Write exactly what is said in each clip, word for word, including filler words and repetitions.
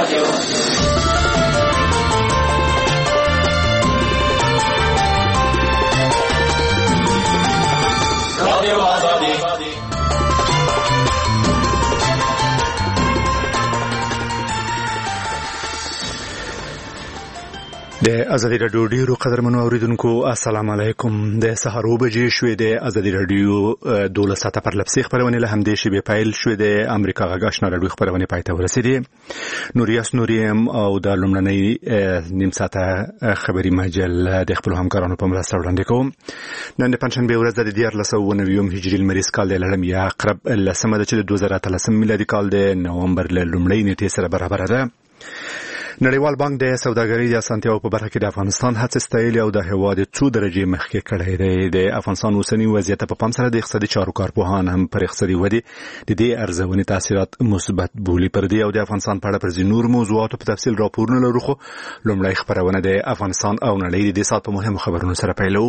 د ازادي رادیو ډیرو قدرمنو اوریدونکو السلام علیکم. د سهار بجې شوې د ازادي رادیو دولس ساعته پر لپسې خبرونه له همدې شی به پایل شوې د امریکا غږ آشنا رادیو خبرونه پاتې ورسېدې. نوریاس نوریم او د لومړنۍ نیم ساعته خبري مجل د خپل همکارانو په مرسته وړاندې کوم. نن د پنځشنبه ورځ د دیار لسو نویم هجری المریز کال د لړم یا اقرب لسمه د دوه زره اتلسم میلادي کال د نومبر ل لومړۍ نیټې سره برابر ده. نړیوال بانک د سوداګرۍ د اسانتیاو په برخه کې د افغانستان هڅې ستایلې او د هیواد څو درجه مخکې کړې ده. د افغانستان اوسنی وضعیت په پام سره د اقتصادي چارو کارپوهان هم پر اقتصادي ودې د دې ارزونې تاثیرات مثبت بولي. پر دې او د افغانستان په اړه پر ځینو نور موضوعاتو په تفصیل راپورونه لرو، خو لومړی خبرونه د افغانستان او نړۍ د دې سات په مهمو خبرونو سره پیلو.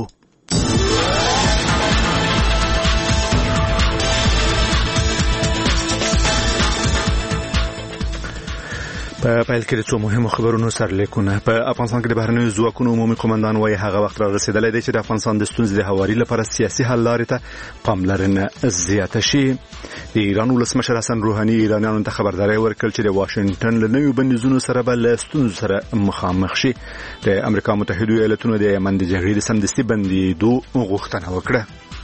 په پیل کې د څو مهمو خبرونو سرلیکونه. په افغانستان کې د بهرنیو ځواکونو عمومي قومندان وايي هغه وخت را رسیدلی دی چې د افغانستان د ستونزې د هواري لپاره سیاسي حل لارې ته پاملرنه زیاته شي. د ایران ولسمشر حسن روحاني ایرانیانو ته خبرداری ورکړ چې د واشنگټن له نویو بندیزونو سره به له ستونزو سره مخامخ شي. د امریکا متحده ایالاتونو د یمن د جګړې د سمدستي بندېدو غوښتنه وکړه.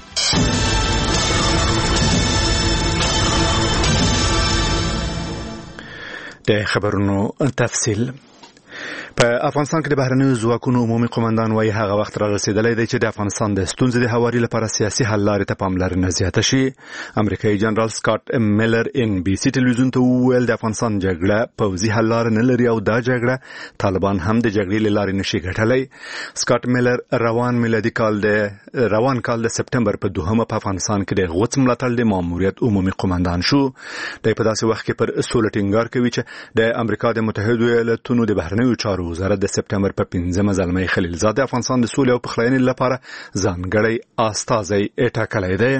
د خبرونو تفصیل. په افغانستان کې د بهرنیو ځواکونو عمومي قومندان وايي هغه وخت را رسیدلی دی چې د افغانستان د ستونزې د هواري لپاره سیاسي حل لارې ته پاملرنه زیاته شي. امریکایي جنرال سکاټ میلر ان بي سي ټلویزیون ته وویل د افغانستان جګړه پوځي حل لار نه لري او دا جګړه طالبان هم د جګړې له لارې نشي ګټلی. سکاټ میلر روان میلادي کال د روان کال د سپټمبر په دوهمه په افغانستان کې د غوڅ ملاتړ د ماموریت عمومي قومندان شو. د په داسې وخت کې پر سولې ټینګار کوي چې د امریکا د متحده ایالاتونو د بهرنیو چارو وزارت د سپټمبر په پنځمه زلمی خلیلزاد د افغانستان د سولې او پخلاینې لپاره ځانګړی استازی ټاکلی دی.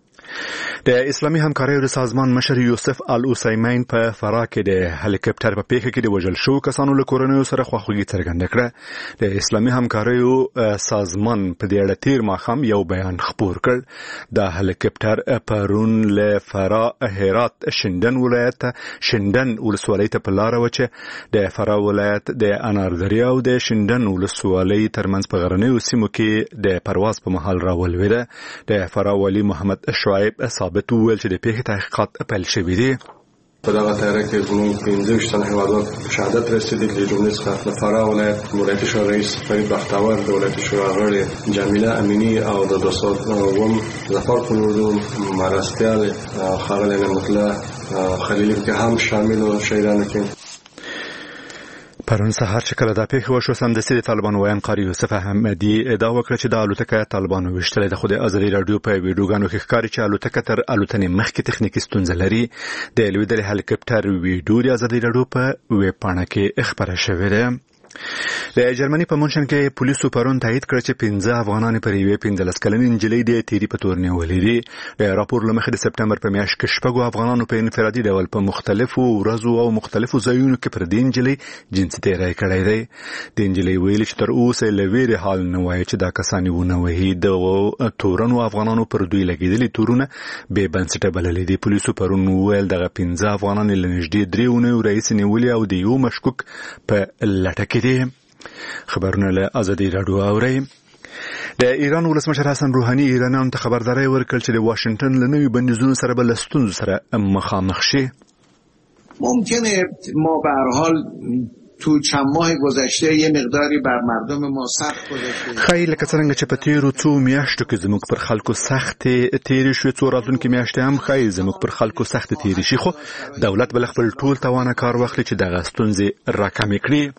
د اسلامي همکاریو د سازمان مشر یوسف العثیمین په فراه کې د هلیکاپټر په پیښه کې د وژل شو کسانو له کورنیو سره خواخوږي څرګنده کړه. د اسلامي همکاریو سازمان په دې اړه تیر ماښام یو بیان خپور کړ. د هلیکاپټر پرون له فراه هرات شندن ولایت شندن ولسوالۍ ته په لار و چې د فراه ولایت د اناردریا او د شندن ولسوالۍ ترمنځ په غرنیو سیمو کې د پرواز په مهال راولویده. د فراه والی محمد شعیب ثابت وویل چې د پیښې تحقیقات پیل شوي دي. په دغه تاریخ کې زموږ پنځه ویشتم هیوادوال شهادت رسېدلي د جمهوریت څخه د فراه ولایت ولایتي شورا رئیس فرید بختاور، د ولایتي شورا غړي جمیله امینی او د دوه سوه اووم ظفر قنوردون مرستیال ښاغلی نعمت الله خلیلي کې هم شامل و. شهیدانو کې پرون سهار چې کله دا پیښه وشوه سمدستي د طالبان ویان قاری یوسف احمدي ادعا وکړه چې د الوتکه طالبانو ویشتلې ده. خو د ازادي رادیو په ویډیوګانو کې ښکاري چې الوتکه تر الوتنې مخکې تخنیکي ستونزه لري. د لوېدلې هلیکاپټر ویډیو د ازادي رادیو په ویب پاڼه کې خپره شوې ده. د جرمني په مونشن کې پولیسو پرون تایید کړ چې پنځه افغانان پر یوې پنځلس کلنې نجلۍ د تیری په تور نیولې دي. د راپور له مخې د سپټمبر په میاشت کې شپږو افغانانو په انفرادي ډول په مختلفو ورځو او مختلفو ځایونو کې پر دې نجلۍ جنسي تیری کړی دی. د نجلۍ ویلي چې تر اوسه له ویرې حال نه وایي چې دا کسان یې ونه وهي. د تورنو افغانانو پر دوی لګېدلي تورونه بې بنسټه بللي دي. پولیسو پرون وویل دغه پنځه افغانان له نږدې درې اونیو راهیسې نیولي او د یو مشکوک په لټه کې دي. خبرونه له ازادي رادیو اورئ. د ایران ولسمشر حسن روحاني ایرانیانو ته خبرداری ورکړ چې د واشنگټن له نویو بندیزونو سره به له ستونزو سره مخامخ شي. ممکنه ما به هر حال تو چند ماه گذشته یه مقداری بر مردم ما سخت گذشته. خیلی لکه څنګه چې په تیرو څو میاشتو کې زموږ پر خلکو سخت تیرې شوې، څو راتلونکې میاشتې هم خیلی زموږ پر خلکو سخت تیرې شي، خو دولت به خپل ټول توانه کار واخلي چې دغه ستونزې راکمې کړي.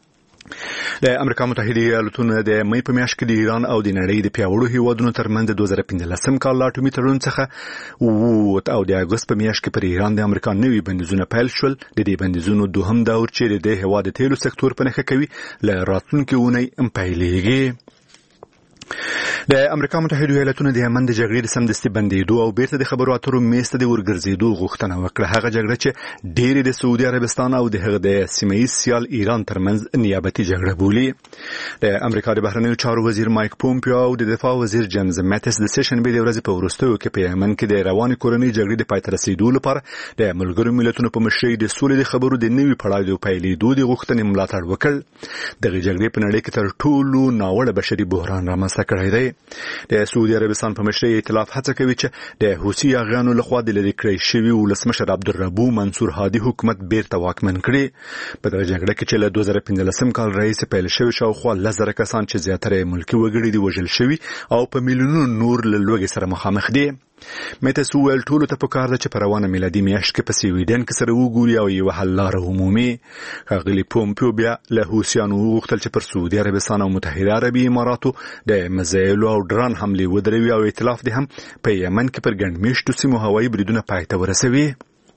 د امریکا متحده ایالاتونو د مې په میاشت کې د ایران او د نړۍ د پیاوړو هیوادونو ترمنځ د دوه زره پنځلسم کال اټومي تړون څخه ووت او د اګوست په میاشت کې پر ایران د امریکا نوي بندیزونه پیل شول. د دې بندیزونو دوهم دور چې د هیواد د تیلو سکتور په نښه کوي له راتلونکي اونۍ پیلېږي. د امریکا متحده ایالاتونو د یمن د جګړې د سمدستي بندېدو او بیرته د خبرو اترو میز ته د ورګرځېدو غوښتنه وکړه. هغه جګړه چې ډېرې د سعودي عربستان او د هغه د سیمه ییز سیال ایران ترمنځ نیابتي جګړه بولي. د امریکا د بهرنیو چارو وزیر مایک پومپیو او د دفاع وزیر جیمز میټس د سشنبې د ورځې په وروستیو کې په یمن کې د روانې کورنۍ جګړې د پای ته رسیدو لپاره د ملګرو ملتونو په مشرۍ د سولې د خبرو د نوي پړاو د پیلېدو د غوښتنې ملاتړ وکړ. دغه جګړې په نړۍ کې تر ټولو ناوړه بشري بحران رامنځته کړی دی. د سعودي عربستان په مشرۍ ائتلاف هڅه کوي چې د حوثي اغیانو لخوا د لرې کړی شوي ولسمشر عبدالربو منصور هادي حکومت بیرته واکمن کړي. په دغه جګړه کې چې له دوه زره پنځلسم کال راهیسې پیل شوې شاوخوا لس زره کسان چې زیاتره ملکي وګړي دي وژل شوي او په میلیونونو نور له لوږې سره مخامخ دي. میټس وویل ټولو ته پکار ده چې په روانه میلادي میاشت کې په سویډن کې سره وګوري او یوه حل لاره عمومي. ښاغلي پومپیو بیا له حوثیانو وغوښتل چې پر سعودي عربستان او متحده عربي اماراتو د میزایلو او ډران حملې ودروي او ائتلاف دې هم په یمن کې پر ګڼ مېشتو سیمو هوایي بریدونه پای ته ورسوي.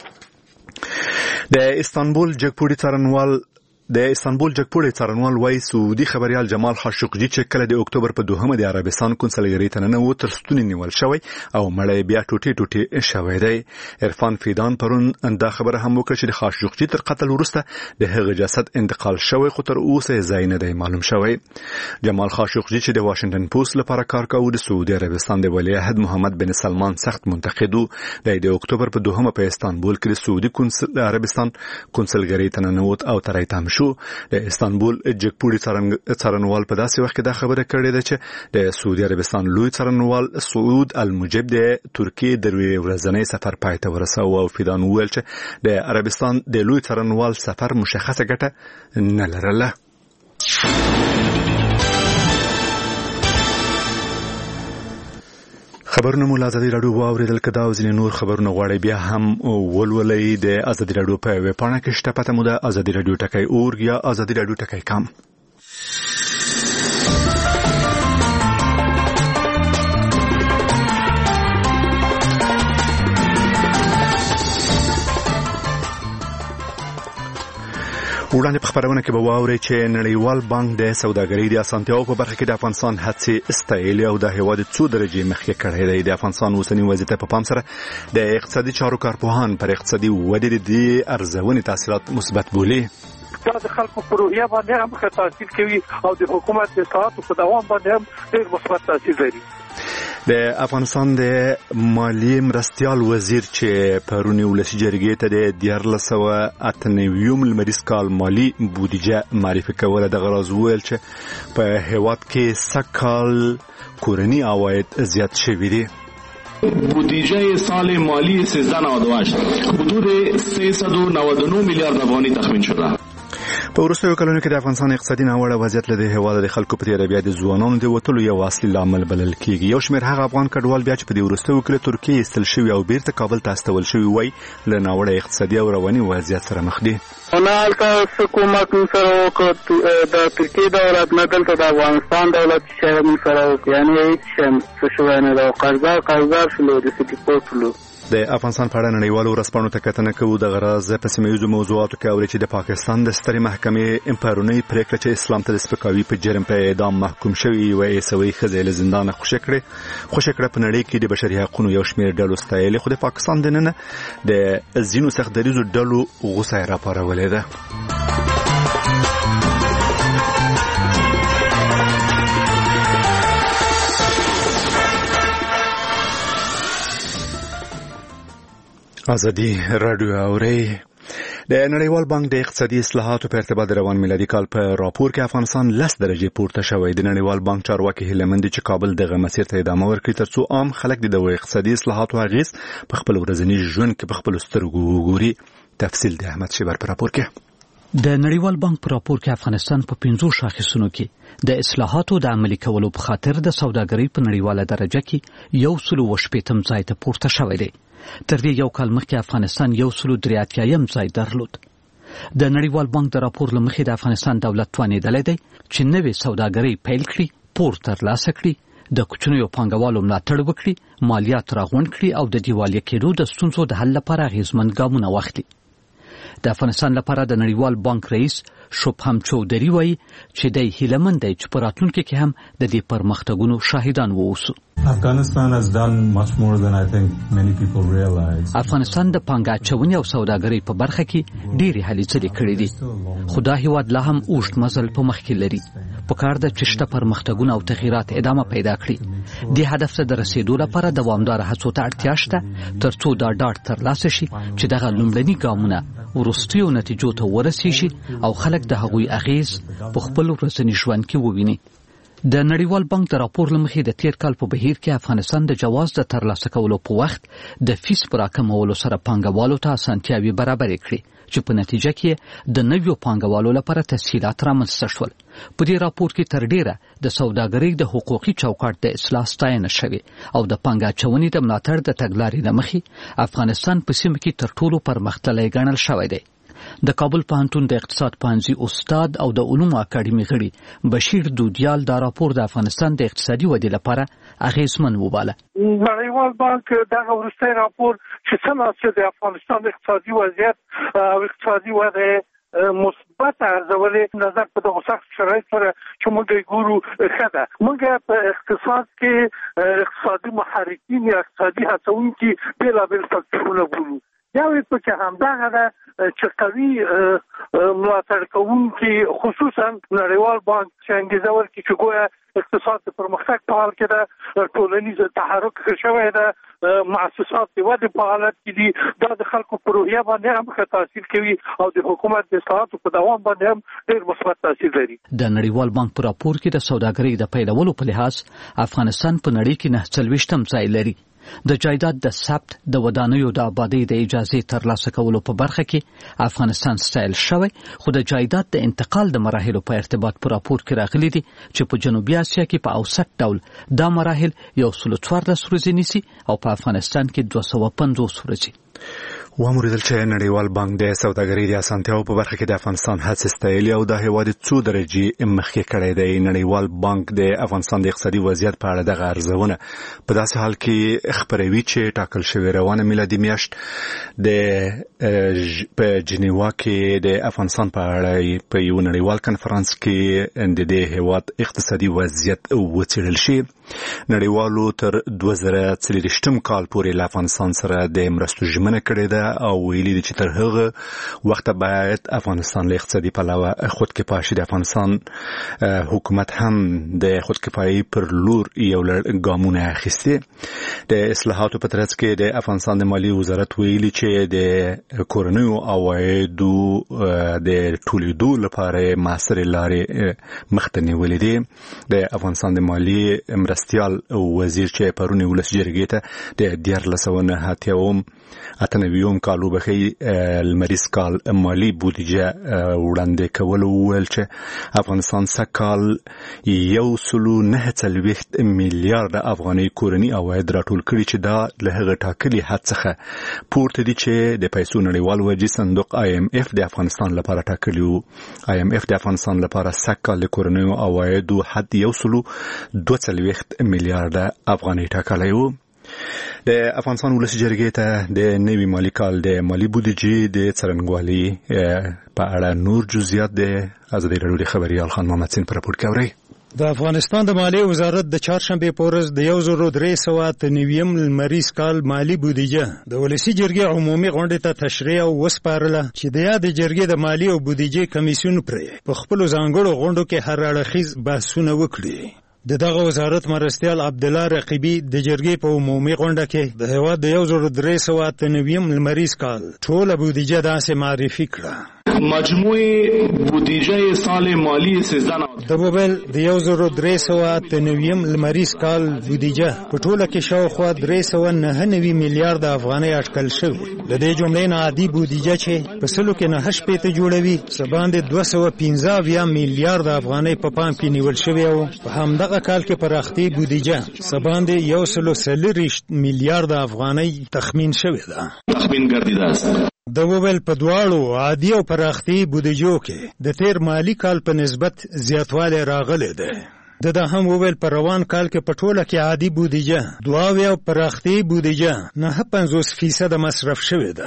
د استانبول جګپوړي څارنوال د استانبول جګپوړي څارنوال وايي سعودي خبريال جمال خاشقجي چې کله د اکتوبر په دوهمه د عربستان کنسلګری ته ننوت تر ستوني نیول شوی او مړی بیا ټوټي ټوټي شوی دی. عرفان فیدان پرون دا خبره هم وکړه چې د خاشقجي تر قتل وروسته د هغه جسد انتقال شوی خو تر اوسه ځای نه دی معلوم شوی. جمال خاشقجي چې د واشنگټن پوسټ لپاره کار کوي د سعودي عربستان د ولیعهد محمد بن سلمان سخت منتقد و. د اکتوبر په دوهمه په استانبول کې د سعودي کنسل عربستان کنسلګری ته ننوت او ترای تام شو. د استانبول جګپوړي څارنوال په داسې وخت کې دا خبره کړې ده چې د سعودي عربستان لوی څارنوال سعود المجيب د ترکیې د ورځنی سفر پای ته ورساوه او فیدان وویل چې د عربستان د لوی څارنوال سفر مشخصه ګټه نه لرله. خبرونه مو له ازادي راډیو واوریدل. که دا او ځینې نور خبرونه غواړئ بیا هم ولولئ د ازادي راډیو په ویب پاڼه کې شته. پته مو ده ازادي راډیو ټکی اورګ یا ازادي راډیو ټکی کام. وړاندې په خبرونه کې به واورئ چې نړیوال بانک د سوداګرۍ د اسانتیاو په برخه کې د افغانستان هڅې ستایلې او د هیواد څو درجې مخکې کړی دی. د افغانستان اوسنی وضعیت په پام سره د اقتصادي چارو کارپوهان پر اقتصادي ودې د دې ارزونې تاثیرات مثبت بولي. دا د خلکو پر روحیه باندې هم ښه تاثیر کوي او د حکومت د اصلاحاتو په دوام باندې هم ډېر مثبت تاثیر لري. د افغانستان د مالیې مرستیال وزیر چې پرونی ولسی جرګې ته د دیارلس سوه اته نوي لمریز کال مالی بودیجه معرفي کوله. دغه راز وویل چې په هیواد کې سږکال کورني عواید زیات شوي دي. بودجه سال مالی سیزده نود و هشت حدود سیصد و نود و نه میلیارد افغانی تخمین شده. په وروستیو کلونو کې د افغانستان اقتصادي ناوړه وضعیت له هیواده د خلکو په تیره بیا د ځوانانو د وتلو یو اصلي لامل بلل کېږي. یو شمېر هغه افغان کډوال بیا چې په دې وروستیو کې له ترکیې ایستل شوي او بیرته کابل ته استول شوي وای له ناوړه اقتصادي او رواني وضعیت سره مخ دي. هلته حکومت سره وکړ د ترکیې دولت نه دلته د افغانستان دولت چې سره وکړ یعنی هیڅ څه شوی نه ده. قرضدار قرضدار شلو د سټي پورټلو د افغانستان په اړه نړیوالو ورځپاڼو ته کتنه کوو. د غرض په سیمه ییزو موضوعاتو کې اوري چې د پاکستان د سترې محکمې پرونی پریکړه چې اسلام ته د سپکاوي په جرم په اعدام محکوم شوی و عیسوي ښځې له زندانه خوشې کړې خوشې کړه. په نړۍ کې د بشري حقوقو یو شمېر ډلو ستایلې خو د پاکستان دننه د ځینو سخت دریزو ډلو غوسه راپارولې ده. ازادي راډیو اوري. د نړیوال بانک د اقتصادي اصلاحاتو په ارتباط روان میلادي کال په راپور کې افغانستان لس درجې پورته شوی. د نړیوال بانک چارواکي هیله مند چې کابل دغه مسیر ته ادامه ورکړي ترڅو عام خلک د اقتصادي اصلاحاتو اغیز په خپل ورځني ژوند کې په خپل سترګو وګوري. تفصیل د احمد شیبر په راپور کې. د نړیوال بانک په راپور کې افغانستان په پنځو شاخصونو کې د اصلاحاتو د عملي کولو په خاطر د سوداګرۍ په نړیواله درجه کې یو سل او شپږم ځای ته پورته شوی دی. تر دې یو کال مخکې افغانستان یو سل درې اتیایم ځای درلود. د نړیوال بانک د راپور له مخې د افغانستان دولت توانېدلی دی چې نوې سوداګرۍ پیل کړي، پور ترلاسه کړي، د کوچنیو پانګوالو ملاتړ وکړي، مالیات راغونډ کړي او د دیوالیه کېدو د ستونزو د حل لپاره اغېزمن ګامونه واخلي. د افغانستان لپاره د نړیوال بانک رئیس شبهم چودري وایي چې د هیلمن دی چې په راتلونکي کې هم د دې پرمختګونو شاهدان ووسو. Afghanistan has done much more than I think many people realize. افغانستان د پانګاچونې او سوداګرۍ په برخه کې ډېری هلې ځلې کړې دي. خو دا هیواد لا هم اوږد مزل په مخ کې لري. پکار ده چې شته پرمختګونه او تغییرات ادامه پیدا کړي. دې هدف ته د رسیدو لپاره دوامداره هڅو ته اړتیا شته ترڅو دا ډاډ ترلاسه شي چې دغه لومړني ګامونه وروستیو نتیجو ته ورسیږي او خلک د هغوی اغیز په خپل ورځني ژوند کې وویني. د نړیوال بانک د راپور لمخې د تیر کال په بهیر کې افغانستان د جواز د ترلاسه کولو په وخت د فیس پر راکمولو سره پانګوالو ته اسانتیاوې برابرې کړې چې په نتیجه کې د نویو پانګوالو لپاره تسهیلات رامنځته شول. په دې راپور کې تر ډیره د سوداګرۍ د حقوقي چوکاټ د اصلاح ستاینه شوې او د پانګاچونې د ملاتړ د تګلارې له مخې افغانستان په سیمه کې تر ټولو پرمختللی ګڼل شوی دی. د کابل پوهنتون د اقتصاد پوهنځي استاد او د علومو اکاډمي غړي بشیر دودیال دا راپور د افغانستان د اقتصادي ودې لپاره اغیزمن وباله. نړیوال بانک دغه وروستی راپور چې څنګه د افغانستان اقتصادي وضعیت او اقتصادي وده مثبت ارزولې نظر په دغه سخت شرایط سره چې موږ ګورو ښه ده. موږ په اقتصاد کې اقتصادي محرکین یا اقتصادي هڅونکي بېلابېل فکټورونه ګورو. یو یې پکې همدغه ده چې قوي ملاتړ کوونکي خصوصا نړیوال بانک چې انګېزه ورکړي چې ګویا اقتصاد د پرمختګ په حال کې ده، ټولنیز تحرک ښه شوی ده، مؤسسات د ودې په حالت کې دي. دا د خلکو په روحیه باندې هم ښه تاثیر کوي او د حکومت د اصلاحاتو په دوام باندې هم ډېر مثبت تاثیر لري. د نړیوال بانک په راپور کې د سوداګرۍ د پیلولو په لحاظ افغانستان په نړۍ کې نه څلوېښتم ځای لري. د جایداد د ثبت د ودانیو د آبادۍ د اجازې ترلاسه کولو په برخه کې افغانستان ستایل شوی، خو د جایداد د انتقال د مراحلو په ارتباط په راپور کې راغلي دي چې په جنوبي اسیا کې په اوسط ډول دا مراحل یو سل څوارلس ورځې نیسي او په افغانستان کې دوه سوه پنځوس ورځې. واموریدل چې نړیوال بانک د سوداګرۍ د اسانتیاو په برخه کې د افغانستان هڅې ستایلې او د هیواد څو درجې مخکې کړی دی. نړیوال بانک د افغانستان د اقتصادي وضعیت په اړه دغه ارزونه په داسې حال کې خپروي چې ټاکل شوی روانه میلادي میاشت د په جنیوا کې د افغانستان په اړه په یو نړیوال کنفرانس کې د دې هیواد اقتصادي وضعیت وڅېړل شي. نړیوالو تر دوه زره څلېرویشتم کال پورې له افغانستان سره د مرستو ژمنه کړې ده او ویلي دي چې تر هغه وخت باید افغانستان له اقتصادي پلوه خودکفا شي. د افغانستان حکومت هم د خودکفایي پر لور یو لړ ګامونه اخیستي. د اصلاحاتو په ترڅ کې د افغانستان د مالیې وزارت ویلي چې د کورنیو عوایدو د ټولیدو لپاره مؤثرې لارې مخته نیولې دي. د افغانستان د مالیې مرستیال وزیر چې پرون ولس جرګې ته د دیارلس سوه نهه اتیاوم اته نوي کالو بخي المریض کال مالی بودجه وړاندې کول وویل چې افغانستان سکال یو سلو نه څلوېښت میلیارډ افغاني کورني عواید راټول کړي چې دا له هغه ټاکلي حد څخه پورته دي چې د پیسو نړیوال وجې صندوق آی ایم اف د افغانستان لپاره ټاکلی وو. آی ایم اف د افغانستان لپاره سکال د کورنیو عوایدو حد یو سلو دوه څلوېښت میلیارډ افغاني ټاکلی وو. د افغانستان ولس جرګې ته د نوي مالی کال د مالی بودجې د څرنګوالي په اړه نور جزئیات د ازادي راډیو د خبريال خان محمد سین پر راپور کوي. د افغانستان د مالیې وزارت د چهارشنبه په ورځ د یو زر درې سوه اته نوي لمریز کال مالی بودجه د ولسي جرګې عمومي غونډې ته تشریح او وسپارله چې د یاد جرګې د مالی او بودجې کمیسیون پرې په خپل ځانګړو غونډو کې هر اړخیز بحثونه وکړي. د دغه وزارت مرستیال عبدالله رقیبی د جرګې په عمومي غونډه کې د هیواد د یو زر درې سوه اته نوي لمریز کال ټوله بودجه داسې معرفي کړه. مجموعه بودجه سال مالی سیزده د وویل د یو زر درې سوه اته نوي لمریز کال بودجه په ټوله کې شاوخوا درې سوه نهه نوي میلیارډ افغانۍ اټکل شوې. د دې جملې نه عادي بودجه چې په سلو کې نهه شپېته جوړوي څه باندې دوه سوه پنځه اویا میلیارډ افغانۍ په پام کې نیول شوې او په همدغه کال کې پراختي بودجه څه باندې یو سلو څلوېښت میلیارډ افغانۍ تخمین شوې ده. تخمین ګرځیده است. د وویل په دواړو عادي او پراختي بودجو کې د تیر مالی کال په نسبت زیاتوالی راغلی دی. د دا هم وویل په روان کال کې په ټوله کې عادي بودجه دوه اویا او پراختي بودجه نهه پنځوس فیصده مصرف شوې ده.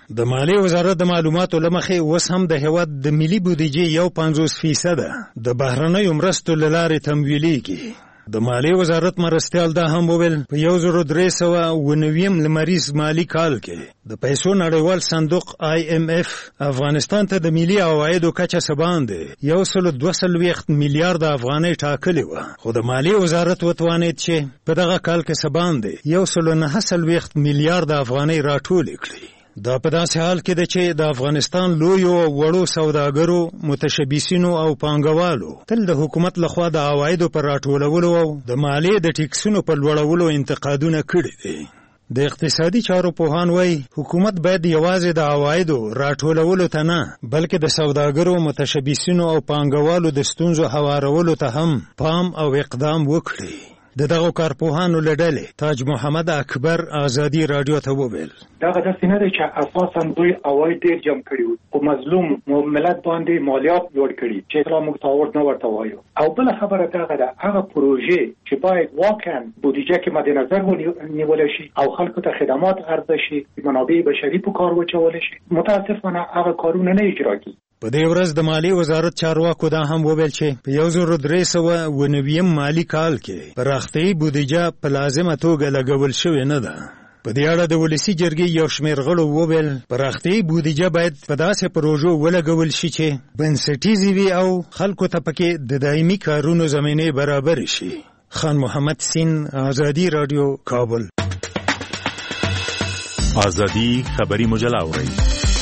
د مالیې وزارت د معلوماتو له مخې اوس هم د هیواد د ملي بودیجې یو پنځوس فیصده د بهرنیو مرستو له لارې تمویلیږي. د مالیې وزارت مرستیال دا هم وویل په یو زر درې سوه اوه نوي لمریز مالي کال کې د پیسو نړیوال صندوق آی ایم اف افغانستان ته د ملي عوایدو کچه څه باندې یو سل دوه څلوېښت میلیارده افغانۍ ټاکلې وه، خو د مالیې وزارت وتوانید چې په دغه کال کې څه باندې یو سل نهه څلوېښت میلیارده افغانۍ راټولې کړي. دا په داسې حال کې ده چې د افغانستان لویو او وړو سوداګرو، متشبثینو او پانګوالو تل د حکومت لخوا د عوایدو پر راټولولو او د مالیې د ټیکسونو پر لوړولو انتقادونه کړي دي. د اقتصادي چارو پوهان وایي حکومت باید یوازې د عوایدو راټولولو ته نه بلکې د سوداګرو، متشبثینو او پانګوالو د ستونزو هوارولو ته هم پام او اقدام وکړي. د دغه کارپوهانو له ډلې تاج محمد اکبر ازادي راډیو ته وویل دغه داسې نه دی چې اساسا دوی عواید ډېر جمع کړي وو او مظلوم ملت باندې مالیات لوړ کړي چې لا موږ تاوړ نه ورته وایو. او بله خبره دغه ده هغه پروژې چې باید واقعا بودیجه کې مد نظر ونیول شي او خلکو ته خدمات عرضه شي، منابع بشري په کار واچول شي، متاسفانه هغه کارونه نه اجرا کیږي. په دې ورځ د مالیې وزارت چارواکو دا هم وویل چې په یو زر درې سوه اوه نوي مالي کال کې پراختیایي بودیجه په لازمه توګه لګول شوې نه ده. په دې اړه د ولسي جرګې یو شمېر غړو وویل پراختیایي بودیجه باید په داسې پروژو ولګول شي چې بنسټیزې وي او خلکو ته پکې د دایمي کارونو زمینې برابر شي. خان محمد سین، ازادي راډیو، کابل. ازادي خبري مجله اورئ.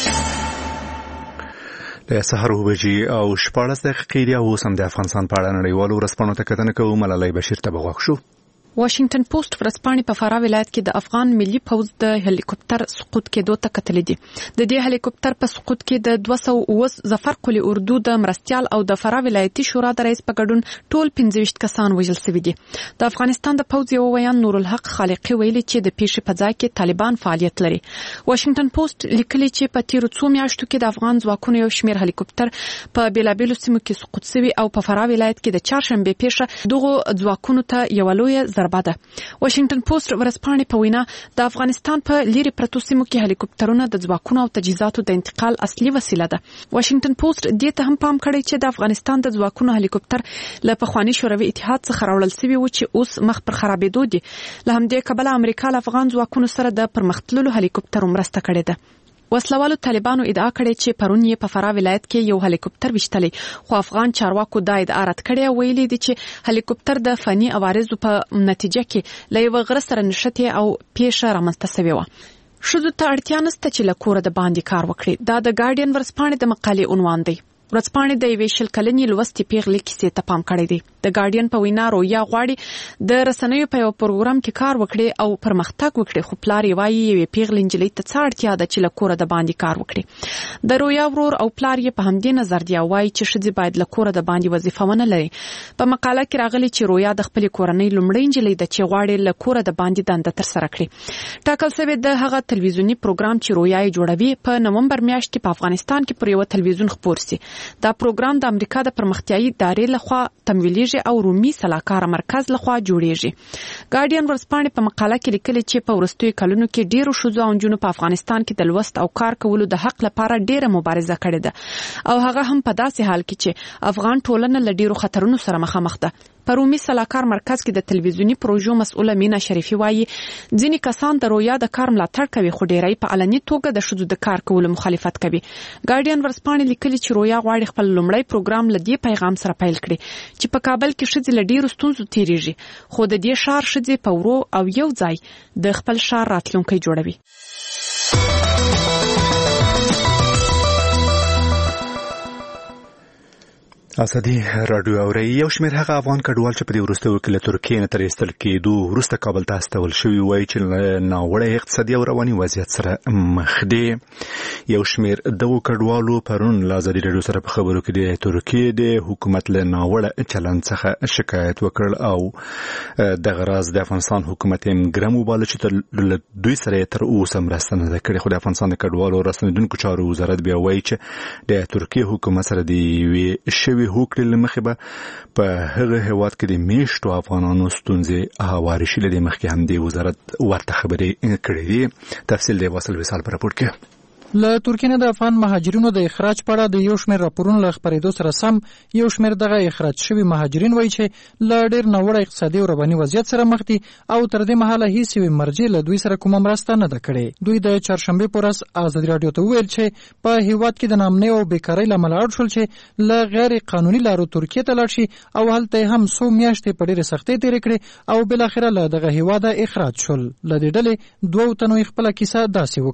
د سحر وبجې او شپاړس دقیقې دی. اوس هم د افغانستان په اړه نړیوالو ورځپاڼو ته کتنه کوو. ملالۍ بشیر ته به غوږ شو. واشنگټن پوسټ ورځپاڼې په فراه ولایت کې د افغان ملي پوځ د هلیکوپټر سقوط کېدو ته کتلې دي. د دې هلیکوپټر په سقوط کې د دوه سوه اووه ظفر قلي اردو د مرستيال او د فراه ولایتي شورا د رئیس په ګډون ټول پنځه ویشت کسان وژل شوي دي. د افغانستان د پوځ یو ویان نور الحق خالقي ویلي چې د پیښې په ځای کې طالبان فعالیت لري. واشنگټن پوسټ لیکلي چې په تیرو څو میاشتو کې د افغان ځواکونو یو شمېر هلیکوپټر په بیلابېلو سیمو کې سقوط شوي او په فراه ولایت کې د چهارشنبې پیښه دغه ځواکونو ته یو لوی ضربه ده. واشنگټن پوسټ ورځپاڼې په وینا د افغانستان په لیري پرتو سیمو کې هلیکوپټرونه د ځواکونو او تجهیزاتو د انتقال اصلي وسیله ده. واشنگټن پوسټ دې ته هم پام کړی چې د افغانستان د ځواکونو هلیکوپټر له پخواني شوروي اتحاد څخه راوړل شوی و چې اوس مخ پر خرابېدو دي. له همدې کبله امریکا له افغان ځواکونو سره د پرمختللو هلیکوپټرو مرسته کړې ده. وسلوالو طالبانو ادعا کړې چې پرون یې په فراه ولایت کې یو هلیکوپټر وشتلی، خو افغان چارواکو دا ادعا رد کړې، ویلي دي چې هلیکوپټر د فني عوارضو په نتیجه کې له یو غره سره نښتې او پیښه رامنځته شوې وه. ښځو ته اړتیا نشته چې له کوره د باندې کار وکړي. دا د ګارډین ورځپاڼې د مقالې عنوان دی. ورځپاڼې د یوې شل کلنې لوستې پیغلې کیسې ته پام کړی دی. د ګارډین په وینا رویا غواړي د رسنیو په یو پروګرام کې کار وکړي او پرمختګ وکړي، خو پلار یې وایي یوې پیغلې نجلۍ ته څه اړتیا ده چې له کوره د باندې کار وکړي. د رویا ورور او پلار یې په همدې نظر دی او وایي چې ښځې باید له کوره د باندې وظیفه ونه لري. په مقاله کې راغلي چې رویا د خپلې کورنۍ لومړۍ نجلۍ ده چې غواړي له کوره د باندې دنده ترسره کړي. ټاکل شوی د هغه تلویزیونی پروګرام چې رویا یې جوړوي په نومبر میاشت کې په افغانستان کې پر یو تلویزیون خپور شي. دا پروګرام د امریکا د پرمختیایي ادارې لخوا تمویلیږي او رومي سلاکار مرکز لخوا جوړیږي. ګارډین ورځپاڼې په مقاله کې لیکلي چې په وروستیو کلونو کې ډیرو ښځو او نجونو په افغانستان کې د لوست او کار کولو د حق لپاره ډیره مبارزه کړې ده او هغه هم په داسې حال کې چې افغان ټولنه له ډیرو خطرونو سره مخامخ ده. په رومي سلاکار مرکز کې د تلویزیونی پروژو مسؤله مینا شریفي وایي ځینې کسان د رویا د کار ملاتړ کوي خو ډیری په علني توګه د ښځو د کار کولو مخالفت کوي. ګارډین ورځپاڼې لیکلي چې رویا غواړي خپل لومړی پروګرام له دې پیغام سره پیل کړي چې په کابل کې ښځې له ډیرو ستونزو تیریږي، خو د دې ښار ښځې په ورو او یو ځای د خپل ښار راتلونکی جوړوي. ازادي راډیو اوري. یو شمېر هغه افغان کډوال چې په دې وروستیو کې له ترکیې نه تر ایستل کېدو وروسته کابل ته استول شوي وایي چې له ناوړه اقتصادي او رواني وضعیت سره مخ دي. یو شمېر دغو کډوالو پرون له ازادي راډیو سره په خبرو کې د ترکیې د حکومت له ناوړه چلند څخه شکایت وکړ او دغه راز د افغانستان حکومت یې ګرم وباله چې له دوی سره تر اوسه مرسته نه ده کړې. خو د افغانستان د کډوالو راستنېدونکو چارو وزارت بیا وایي چې د ترکیې حکومت سره د یوې شوي هوکړې له مخې به په هغه هېواد کې د میشتو افغانانو ستونزې هوارې شي. له دې مخکې هم د وزارت ورته خبرې کړې دي. تفصیل د واصل وصال په راپور کې. له ترکیې نه د افغان مهاجرینو د اخراج په اړه د یو شمېر راپورونو له خپرېدو سره سم یو شمېر دغه اخراج شوي مهاجرین وایي چې له ډېر ناوړه اقتصادي او رواني وضعیت سره مخ دي او تر دې مهاله هیڅ یوې مرجع له دوی سره کومه مرسته نه ده کړې. دوی د چهارشنبې په ورځ ازادي راډیو ته وویل چې په هیواد کې د ناامنۍ او بیکارۍ له امله اړ شول چې له غیر قانوني لارو ترکیې ته لاړ شي او هلته هم څو میاشتې په ډېرې سختۍ تېرې کړې او بالاخره له دغه هیواده اخراج شول. له دې ډلې دوو تنو خپله کیسه داسې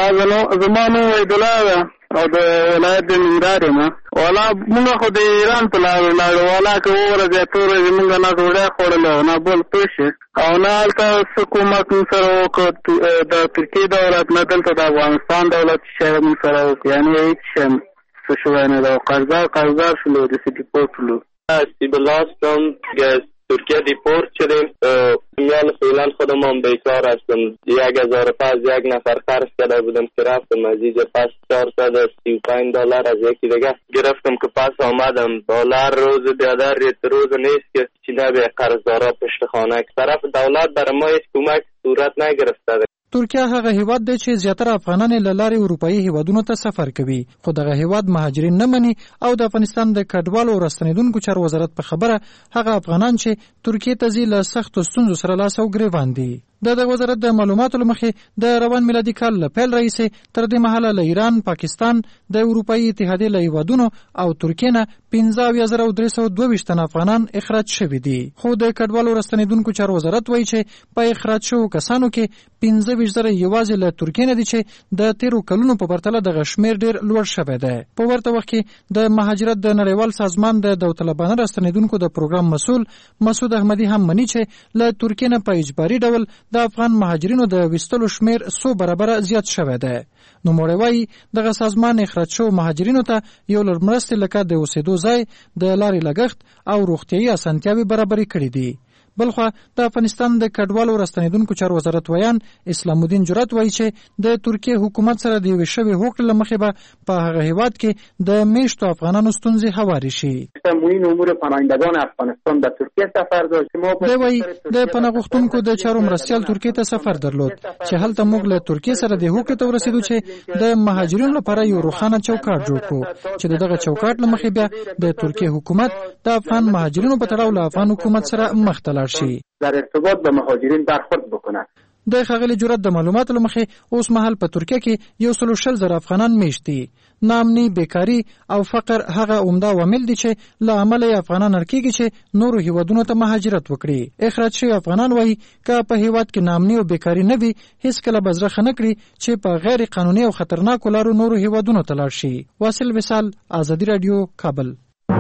وکړه. ویدولا او د ولایت د ننګرهار یم. والا موږ خو د ایران په لاره ولاړو. والا که اووه ورځې اتې ورځې موږ نه ډوډۍ خوړله او نه بل پوه شي او نه هلته څه کومک موږ سره وکړ. د ترکیې دولت نه دلته د افغانستان دولت شی موږ سره وکړ. یعنې هېڅ شی څه شوی نه ده. قرضدار قرضدار شولو. داسې ډیپورټ شولو. سیب الله هستم. ترکیه دیپورت شدیم. میان فعلا خودم هم بیکار هستم. یک هزار پس یک نفر خرج کرده بودم که رفتم از اینجا پس چهارصد و سی و پنج دلار از یکی دیگه گرفتم که پس آمدم. دلار روز بیادر روز نیست که چی نبیه قرضدارا پشت خانه که طرف دولت برای ما هیچ کمک صورت نگرفته. ترکیه هغه هیواد دی چې زیاتره افغانان له لارې اروپایي هیوادونو ته سفر کوي خو دغه هیواد مهاجرین نه مني او د افغانستان د کډوالو او راستنیدونکو چارو وزارت په خبره هغه افغانان چې ترکیې ته ځي له سختو ستونزو سره لاس او ګریوان دي. د دغه وزارت د معلوماتو له مخې د روان میلادي کال له پیل راهیسې تر دې مهاله له ایران، پاکستان، د اروپایي اتحادیې له هیوادونو او ترکیې نه پنځه اویا زره درې سوه دوه ویشت تنه افغانان اخراج شوي دي. خو د کډوالو راستنیدونکو چارو وزارت وایي چې په اخراج شوو کسانو کې پنځه ویشت زره یوازې له ترکیې نه دي چې د تیرو کلونو په پرتله دغه شمېر ډېر لوړ شوی دی. په ورته وخت کې د مهاجرت د نړیوال سازمان د داوطلبانه راستنیدونکو د پروګرام مسؤل مسعود احمدي هم مني چې له ترکیې نه په اجباري ډول د افغان مهاجرینو د ویستلو شمېر څو برابره زیات شوی دی. نوموړی وایي دغه سازمان اخراج شوو مهاجرینو ته یو لړ مرستې لکه د اوسېدو ځای، د لارې لګښت او روغتیایي اسانتیاوې برابرې کړي دي. بلخوا د افغانستان د کډوالو راستنیدونکو چارو وزارت ویان اسلام الدین جرات وایي چې د ترکیې حکومت سره د یوې شوې هوکړې له مخې به په هغه هیواد کې د میشتو افغانانو ستونزې هوارې شي. تموین امور پناهندگان افغانستان به ترکیه سفر داشت. دی وایي د پناه غوښتونکو د چارو مرستیال ترکیې ته سفر درلود چې هلته موږ له ترکیې سره د هوکړې ته ورسېدو چې د مهاجرینو لپاره یو روښانه چوکاټ جوړ کړو چې د دغه چوکاټ له مخې بیا د ترکیې حکومت د افغان مهاجرینو په تړاو له افغان حکومت سره مخ ته لاړ شي. در ارتباط به مهاجرین برخورد بکنه. د ښاغلي جرات د معلوماتو له مخې اوس مهال په ترکیه کې یو سلو شل زره افغانان میشت دي. ناامني، بیکاري او فقر هغه عمده عوامل دي چې له امله یې افغانان اړ کېږي چې نورو هیوادونو ته مهاجرت وکړي. اخراج شوي افغانان وایي که په هیواد کې ناامني او بیکاري نه وي هیڅکله به زړه ښه نه کړي چې په غیر قانوني او خطرناکو لارو نورو هیوادونو ته لاړ شي. واصل وصال، آزادی رادیو، کابل.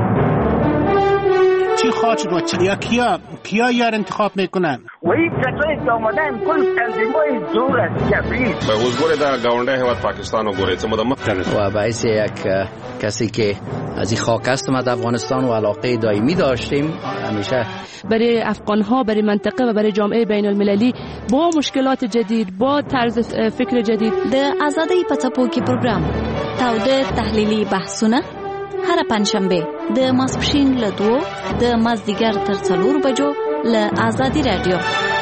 چی خواهد شد و چی یا کیا کیا یار انتخاب میکنن و این کسایی که آمدن کل تنظیمای دور از کبیر به حضور در گاونده هیواد پاکستان و گوریت مدام و باعث یک کسی که از این خاک هستم از افغانستان و علاقه دائمی داشتیم همیشه برای افغان ها، برای منطقه و برای جامعه بین المللی با مشکلات جدید، با طرز فکر جدید. د آزادۍ په څپو کې پروګرام تاوده تحلیلي بحثونه هر پنځشنبه د ماسپښین له دوو د مازدیګر تر څلور بجو له آزادي رادیو.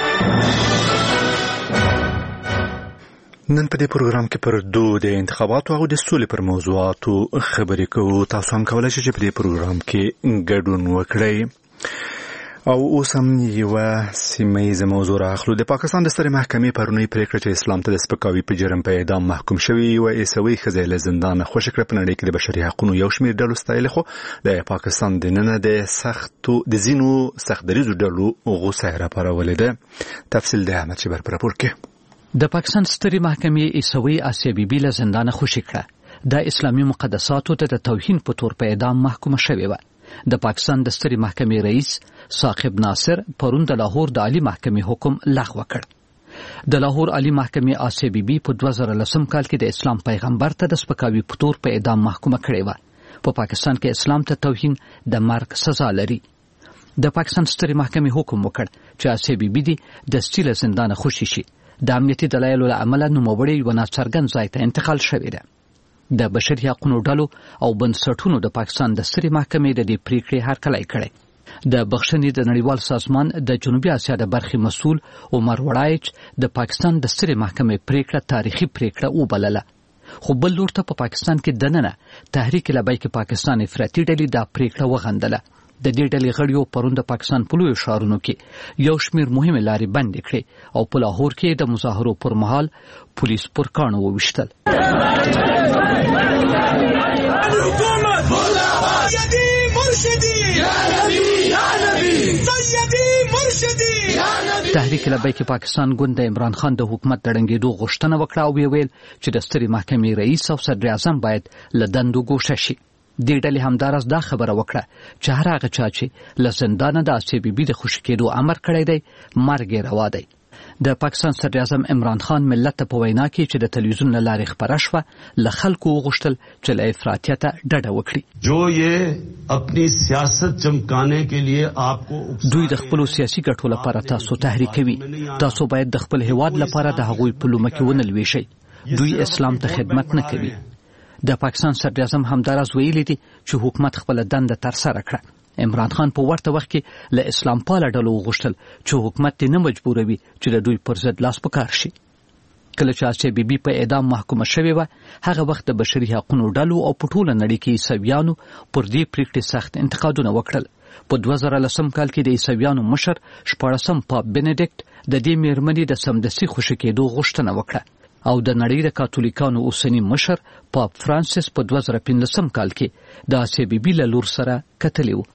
نن په دې پروګرام کې پر دوه د انتخاباتو او د سولې پر موضوعاتو خبرې کوو. تاسو هم کولای شئ چې په دې پروګرام کې ګډون وکړئ. او اوس هم یوه سیمه ییزه موضوع راخلو. د پاکستان د سترې محکمې پرونی پریکړه چې اسلام ته د سپکاوي په جرم په اعدام محکوم شوی یوه عیسوي ښځه له زندانه خوشي کړه. په نړۍ کې د بشري حقونو یو شمېر ډلو ستایلې، خو د پاکستان دننه د سختو د ځینو سختدریځو ډلو غوسه راپارولې ده. تفصیل د احمد شیبر په راپور کې. د پاکستان سترې محکمې عیسوي آسیه بیبي له زندانه خوشي کړه. د اسلامي مقدساتو ته د توهین په تور په اعدام محکومه شوې وه. د پاکستان د سترې محکمې رئیس ثاقب ناصر پرون د لاهور د عالی محکمې حکم لغوه کړ. د لاهور عالی محکمې آسیه بیبي په دوه زره لسم کال کې د اسلام پیغمبر ته د سپکاوي په تور په اعدام محکومه کړې وه. په پاکستان کې اسلام ته توهین د مرګ سزا لري. د پاکستان سترې محکمې حکم وکړ چې آسیه بیبي دي د سټیل زندانه خوشي شي. د امنیتي دلایلو له امله نوموړې یوه ناڅرګند ځای ته انتقال شوې ده. د بشري حقونو ډلو او بنسټونو د پاکستان د سترې محکمې د دې پریکړې هرکلی کړی. د بخښنې د نړیوال سازمان د جنوبي اسیا د برخې مسؤل عمر وړایچ د پاکستان د سترې محکمې پریکړه تاریخي پریکړه وبلله. خو بل لور ته په پاکستان کې دننه تحریک لبیک پاکستان افراطي ډلې دا پریکړه وغندله. د دې ډلې غړیو پرون د پاکستان په لویو ښارونو کې یو شمېر مهمې لارې بندې کړې او په لاهور کې د مظاهرو پر مهال پولیس پر کاڼو وویشتل. تحریک لبیک پاکستان ګوند د عمران خان د حکومت د ړنګېدو غوښتنه وکړه او ویل چې د سترې محکمې رئیس او صدر اعظم باید له دندو ګوښه شي. دې ډلې همداراز دا خبره وکړه چې هر هغه چا چې له زندانه د آسیې بي بي د خوشي کېدو امر کړی دی مرګ یې روا دی. د پاکستان صدر اعظم عمران خان ملت ته په وینا کې چې د تلویزیون له لارې خپره شوه له خلکو وغوښتل چې له افراطیته ډډه وکړي. جو یہ اپنی سیاست چمکانے کے لیے آپ کو دوی د خپلو سیاسي ګټو لپاره تاسو تحریکوي. تاسو باید د خپل هیواد لپاره د هغوی په لومه کې ونه لویشئ. دوی اسلام ته خدمت نه کوي. د پاکستان صدر اعظم همداراز ویلي دي چې حکومت خپل دنده ترسره کړه. عمران خان په ورته وخت کې له اسلام پاله ډلو وغوښتل چې حکومت دې نه مجبوروي چې د دوی پر ضد لاس په کار شي. کله چې آسیې بي بي په اعدام محکومه شوې وه هغه وخت د بشري حقونو ډلو او په ټوله نړۍ کې عیسویانو پر دې پریکړې سخت انتقادونه وکړل. په دوه زره لسم کال کې د عیسویانو مشر شپاړسم پاپ بینیډکټ د دې میرمنې د سمدستي خوشي کېدو غوښتنه وکړه او د نړۍ د کاتولیکانو اوسنی مشر پاپ فرانسیس په دوه زره پنځلسم کال کې د آسیې بي بي له لور سره کتلی و.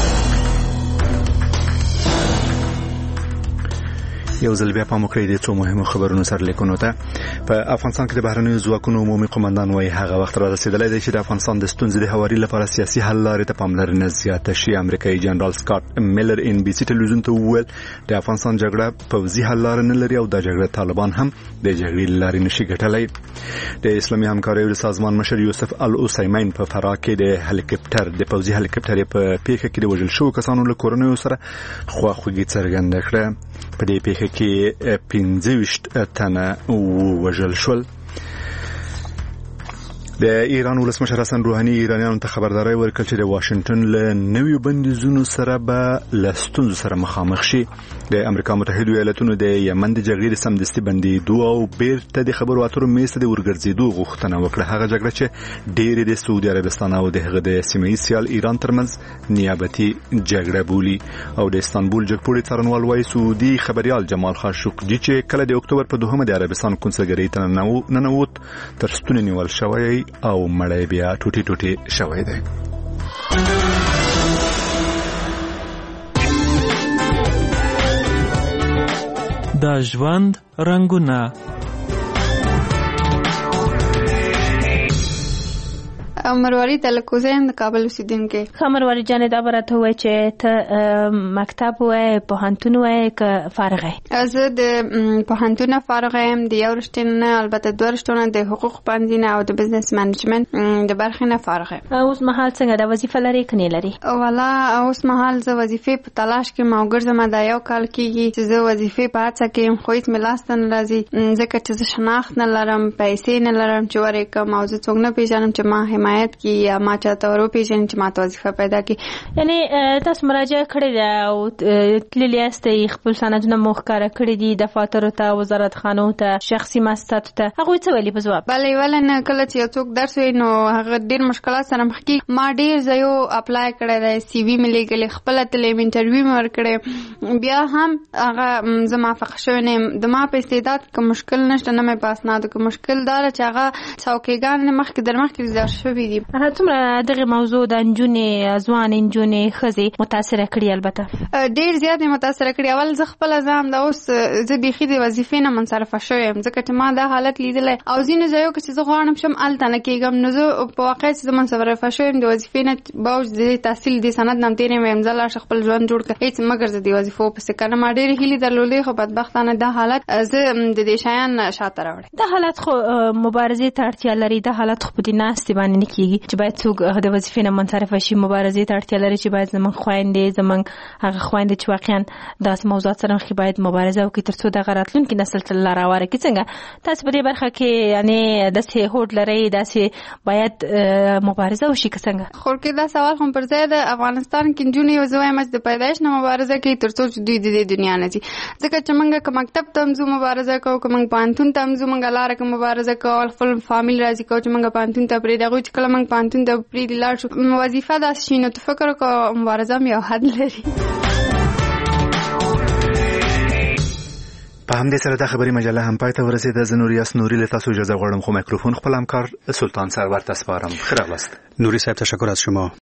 یو ځل بیا پام وکړئ د څو مهمو خبرونو سرلیکونو ته. په افغانستان کې د بهرنیو ځواکونو عمومي قومندان وايي هغه وخت را رسیدلی دی چې د افغانستان د ستونزې د هواري لپاره سیاسي حل لارې ته پاملرنه زیاته شي. امریکایي جنرال سکاټ میلر ان بي سي ټلویزیون ته وویل د افغانستان جګړه پوځي حل لاره نه لري او د جګړه طالبان هم د جګړې له لارې نشي ګټلی. د اسلامي همکاریو سازمان مشر یوسف العثیمین په فراه کې د هلیکاپټر د پوځي هلیکاپټر په پیښه کې د وژل شوو کسانو له کورنیو سره خواخوږي څرګنده کړه. په دې پیښه کې پنځه ویشت تنه ووژل شول. د ایران ولسمشر حسن روحاني ایرانیانو ته خبرداري ورکړه چې د واشنگټن له نویو بندیزونو سره به له ستونزو سره مخامخ شي. د امریکا متحده ایالاتونو د یمن د جګړې سمدستي بندیدو او بیرته د خبرو اترو میز ته د ورګرځېدو غوښتنه وکړه. هغه جګړه چې ډېرې د سعودي عربستان او د هغه د سیمه ییز سیال ایران ترمنځ نیابتي جګړه بولي. او د استانبول جګپوړي څارنوال وايي سعودي خبريال جمال خاشقجي چې کله د اکتوبر په دوهمه د عربستان کنسولګرۍ ته ننوت تر ستوني نیول شوی او مړی بیا ټوټي ټوټي شوی دی. د ژوند رنګونه مرواري تلکوزم د کابل اوسیدونکو. خمرواري جانې دا برته وای چې ته مکتب وای پوهنتون وای که فارغه؟ زه د پوهنتون فارغه یم، د یو رشتې البته دوه رشتونه د حقوق پوهنځي او د بزنس منیجمنت د برخې نه فارغه. اوس مهال څنګه د وظیفه لري کني لري؟ والا اوس مهال زه وظیفې په تلاش کې موګرزم. دا یو کال کېږي چې زه وظیفې په هڅه کې یم، خو هیڅ مې لاس ته نه راځي ځکه چې زه شناخت نه لرم، پیسې نه لرم چې ورکړم او زه څوک نه پیژنم چې ما حمایت کی یا ما چاته ورو پیژنم چې ما ته وظیفه پیدا کی. یعنی تاسو مراجعه کړې ده او تللی یاستئ، خپل سندونه مو ښکاره کړي دي دفاترو ته، وزارت خانو ته، شخصي مؤسساتو ته، هغوی څه ویلي په ځواب؟ بلې ولې نه، کله چې یو څوک درس وایي نو هغه ډېر مشکلات سره مخ کېږي. ما ډېر ځایو اپلای کړی دی، سی وي مې لیږلی، خپله تللی یم، انټرویو مې ورکړی، بیا هم هغه زه موافقه شوی نه یم. د ما په استعداد که مشکل نشته، نه مې په اسنادو کې مشکل دا ده چې هغه څوکیګانې مخکې در مخکې ریزرو شوي دي. څومره دغه موضوع د نجونې ځوان نجونې ښځې متاثره کړي؟ البته ډېر زیات یې متاثره کړي. اول زه خپله زه همدا اوس زه بیخي د وظیفې نه منصرفه شوی یم ځکه چې ما دا حالت لیدلی او ځینو ځایو کې چې زه غواړم شم هلته نه کېږم. نو زه په واقع چې زه منصرفه شوی یم د وظیفې نه باوجود د تحصیل د سند نه هم تېر یم، زه لاړ شه خپل ژوند جوړ کړه، هېڅ مه ګرځه د وظیفو پسې. که نه ما ډېرې هیلې درلودې خو بدبختانه دا حالت زه د دې شیان شاته راوړی. دا حالت خو مبارزې ته اړتیا لري، دا حالت خو په دې ناستې باندې نه کیږي چې باید څوک د وظیفې نه منصرف شي مبارزې ته اړتیا لري چې باید زمونږ خويندې زمونږ هغه خويندې چې واقعا داسې موضوعات سره مخ باید مبارزه وکړي ترڅو د راتلونکي نسل ته لار هواره کړي. څنګه تاسو په دې برخه کې یعنی داسې هوډ لرئ داسې باید مبارزه وشي که څنګه؟ خو کې دا سوال هم پر ځای د افغانستان کې جونې او زوی مچ د پیدایش نه مبارزه کوي ترڅو چې دوی د دې دنیا نه ځي ځکه چې موږ که مکتب ته هم ځو مبارزه کوو که موږ پوهنتون ته هم ځو موږ لاره کې مبارزه کوو خپل فامیل راضي کوو چې موږ پوهنتون ته پرېږدي هغوی چې کله موږ پوهنتون ته پرېږدي لاړ شو وظیفه داسې شي نو ته فکر وکړه مبارزه هم یو حد لري. په همدې سره د خبري مجله هم پای ته ورسېده. زه نور یاس نوري له تاسو اجازه غواړم خو میکروفون خپل همکار سلطان سرور ته سپارم. خیر غلاست. نوری صاحب تشکر از شما.